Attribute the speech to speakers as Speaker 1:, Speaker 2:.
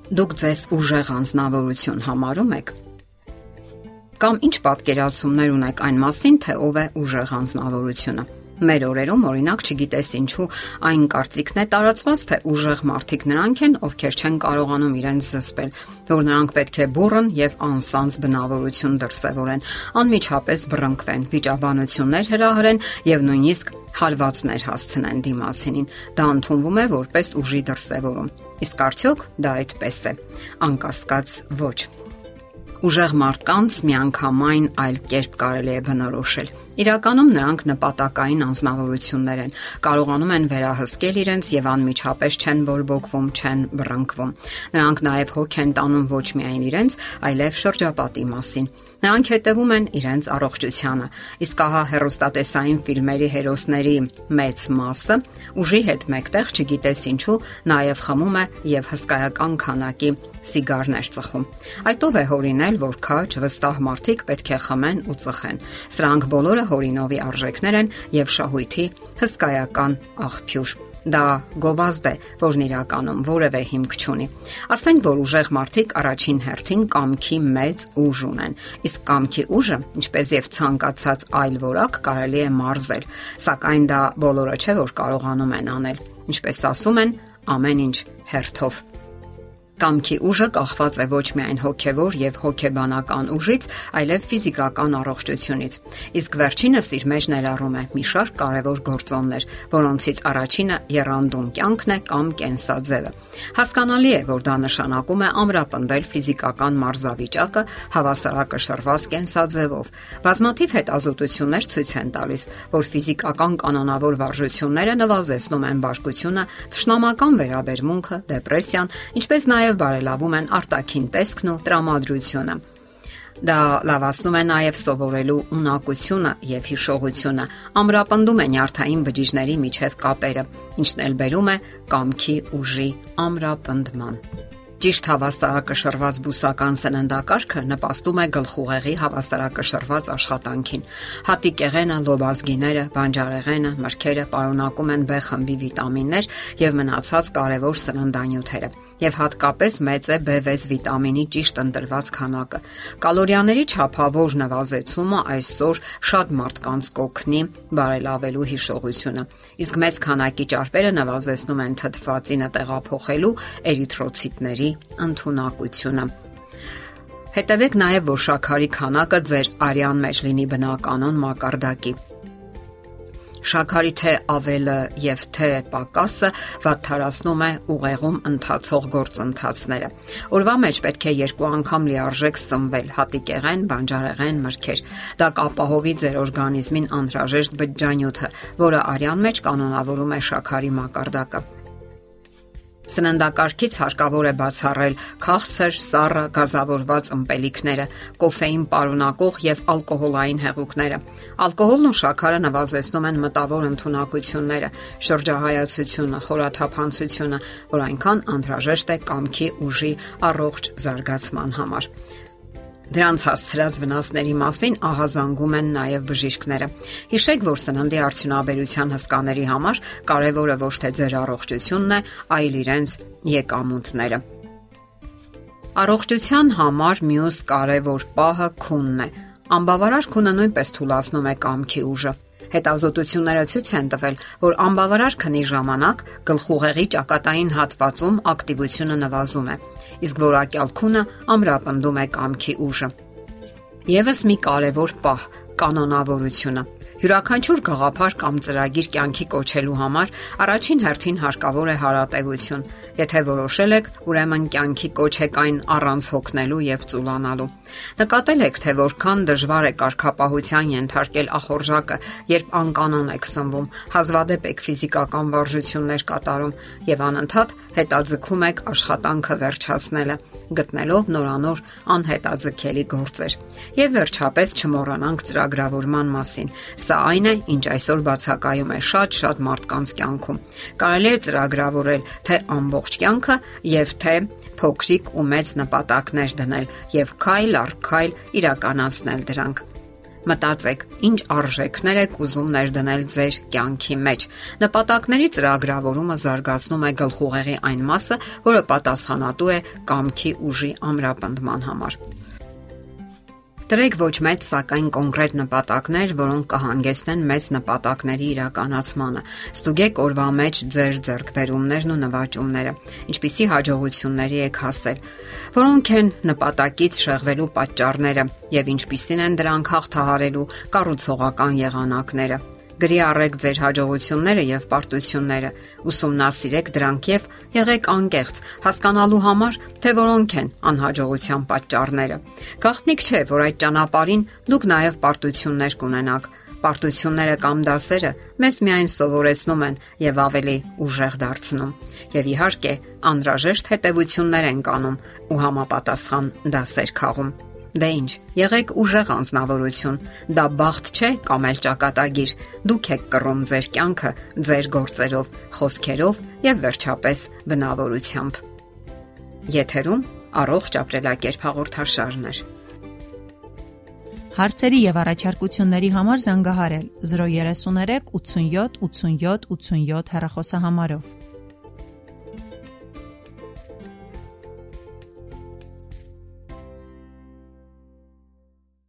Speaker 1: Դուք ձեզ ուժեղ անձնավորություն համարում եք։ Կամ ինչ պատկերացումներ ունեք այն մասին, թե ով է ուժեղ անձնավորությունը։ Մեր օրերում, օրինակ, չգիտես ինչու, այն կարծիքն է տարածված, թե ուժեղ մարդիկ նրանք են, ովքեր չեն կարողանում իրենց զսպել, որ նրանք պետք է բուռն եւ անսանձ բնավորություն դրսեւորեն, անմիջապես բռնկվեն, վիճաբանություններ հրահրեն եւ նույնիսկ հարվածներ հասցնեն դիմացինին։ Դա ընդունվում է որպես ուժի դրսեւորում։ Իսկ արդյոք դա այդպես է։ Անկասկած ոչ։ Ուժեղ մարդկանց միանգամայն այլ կերպ կարելի է բնորոշել։ Իրականում նրանք նպատակային անձնավորություններ են, կարողանում են վերահսկել իրենց եւ անմիջապես չեն բորբոքվում, չեն բռնկվում։ Նրանք նաեւ հոգ են տանում ոչ միայն իրենց, այլև շրջապատի մասին։ Նրանք հետևում են իրենց առողջությանը, իսկ ահա հեռուստատեսային ֆիլմերի հերոսների մեծ մասը ուժի հետ մեկտեղ չգիտես ինչու նաև խմում է եւ հսկայական քանակի սիգարներ ծխում։ Այդ ով է հորինել, որ քաջ վստահ մարդիկ պետք է խմեն ու ծխեն։ Սրանք բոլորը հորինովի արժեքներ են եւ շահույթի հսկայական աղբյուր։ Դա գովազդ է, որն իրականում որևէ հիմք չունի։ Ասենք, որ ուժեղ մարդիկ առաջին հերթին կամքի մեծ ուժ ունեն, իսկ կամքի ուժը, ինչպես եւ ցանկացած այլ որակ, կարելի է մարզել, սակայն դա բոլորը չէ, որ կարողանում են անել։ Ինչպես ասում են, ամեն ինչ հերթով։ Կամքի ուժը կախված է ոչ միայն հոգևոր եւ հոգեբանական ուժից, այլև ֆիզիկական առողջությունից։ Իսկ վերջինս իր մեջ ներառում է մի շարք կարևոր գործոններ, որոնցից առաջինը եռանդուն կյանքն է կամ կենսաձևը։ Հասկանալի է, որ դա նշանակում է ամրապնդել ֆիզիկական մարզավիճակը հավասարակշռված կենսաձևով։ Բազմաթիվ հետազոտություններ ցույց են տալիս, որ ֆիզիկական կանոնավոր վարժությունները նվազեցնում են բարկությունը, թշնամական վերաբերմունքը, դեպրեսիան, ինչպես նաև բարելավում են արտաքին տեսքն ու տրամադրությունը։ Դա լավացնում է նաև սովորելու ունակությունը եւ հիշողությունը, ամրապնդում է նյարդային բջիջների միջև կապերը, ինչն էլ բերում է կամքի ուժի ամրապնդման։ Ճիշտ հավասարակշռված բուսական սննդակարգը նպաստում է գլխուղեղի հավասարակշռված աշխատանքին։ Հատիկեղենը, լոբազգիները, բանջարեղենը, մրգերը պարունակում են B խմբի վիտամիններ եւ մնացած կարևոր սննդանյութերը, եւ հատկապես մեծ է B6 վիտամինի ճիշտ ընտրված քանակը։ Կալորիաների չափավոր նվազեցումը այսօր շատ մարդկանց կօգնի բարելավելու հիշողությունը, իսկ մեծ քանակի ճարպերը նվազեցնում են թթվածինը տեղափոխելու էրիթրոցիտների ընդունակությունը։ Հետևեք նաև, որ շաքարի քանակը ձեր արյան մեջ լինի բնականon մակարդակի։ Շաքարի թե ավելը եւ թե պակասը վատթարացնում է ուղեղում ընթացող գործընթացները։ Օրվա մեջ պետք է 2 անգամ լիարժեք սնվել՝ հատիկեղեն, բանջարեղեն, մրգեր։ Դա կապահովի ձեր օրգանիզմին անհրաժեշտ բջջանյութը, որը արյան մեջ կանոնավորում է շաքարի մակարդակը։ Սննդակարգից հարկավոր է բացառել քաղցր, սառը, գազավորված ըմպելիքները, կոֆեին պարունակող եւ ալկոհոլային հեղուկները։ Ալկոհոլն ու շաքարը նվազեցնում են մտավոր ընդունակությունները, շրջահայացությունը, խորաթափանցությունը, որ այնքան անհրաժեշտ է կամքի ուժի առողջ զարգացման համար։ Դրանց հասցրած վնասների մասին ահազանգում են նաև բժիշկները։ Հիշեք, որ սննդի արդյունաբերության հսկաների համար կարևորը ոչ թե ձեր առողջությունն է, այլ իրենց եկամուտները։ Առողջության համար մյուս կարևոր պահը քունն է։ Անբավարար քունը նույնպես թուլացնում է կամքի ուժը։ Հետազոտությունները ցույց են տվել, որ անբավարար քնի ժամանակ գլխուղեղի ճակատային հատվածում ակտիվությունը նվազում է, իսկ որակյալ քունը ամրապնդում է կամքի ուժը։ Եվս մի կարևոր պահ՝ կանոնավորությունը։ Յուրաքանչյուր գաղափար կամ ծրագիր կյանքի կոչելու համար առաջին հերթին հարկավոր է հարատևություն։ Եթե որոշել եք, ուրեմն կյանքի կոչ եք այն առանց հոգնելու եւ ծուլանալու։ Նկատել եք, թե որքան դժվար է կարգապահության ենթարկել ախորժակը, երբ անկանոն եք սնվում, հազվադեպ եք ֆիզիկական վարժություններ կատարում եւ անընդհատ հետաձգում եք աշխատանքը վերջացնելը, գտնելով նորանոր անհետաձգելի գործեր։ Եվ վերջապես չմոռանանք ծրագրավորման մասին։ Սա այն է, ինչ այսօր բացակայում է շատ մարդկանց կյանքում։ Կարելի է ծրագրավորել թե ամբողջ կյանքը եւ թե փոքրիկ ու մեծ նպատակներ դնել եւ քայլ առ քայլ իրականացնել դրանք։ Մտածեք, ինչ արժեքներ եք ուզում ներդնել ձեր կյանքի մեջ։ Նպատակների ծրագրավորումը զարգացնում է գլխուղեղի այն մասը, որը պատասխանատու է կամքի ուժի ամրապնդման համար։ Դրեք ոչ մեծ, սակայն կոնկրետ նպատակներ, որոնք կհանգեցնեն մեծ նպատակների իրականացմանը։ Ստուգեք օրվա մեջ ձեր ձեռքբերումներն ու նվաճումները, ինչպիսի հաջողությունների եք հասել, որոնք են նպատակից շեղվելու պատճառները եւ ինչպիսին են դրանք հաղթահարելու կառուցողական եղանակները։ Գրի առեք ձեր հաջողությունները եւ պարտությունները, ուսումնասիրեք դրանք եւ եղեք անկեղծ, հասկանալու համար, թե որոնք են անհաջողության պատճառները։ Գաղտնիք չէ, որ այդ ճանապարհին դուք նաեւ պարտություններ կունենաք։ Պարտությունները կամ դասերը մեզ միայն սովորեցնում են եւ ավելի ուժեղ դարձնում։ Եվ իհարկե, անհրաժեշտ հետևություններ են կանում ու համապատասխան դասեր քաղում։ Դե ինչ, եղեք ուժեղ անձնավորություն, դա բախտ չէ կամ էլ ճակատագիր, դուք եք կռում ձեր կյանքը ձեր գործերով, խոսքերով եւ վերջապես բնավորությամբ։ Եթերում առողջ ապրելակերպ հաղորդաշարն է։
Speaker 2: Հարցերի եւ առաջարկությունների համար զանգահարել 033 87 87 87 հեռախոսահամարով։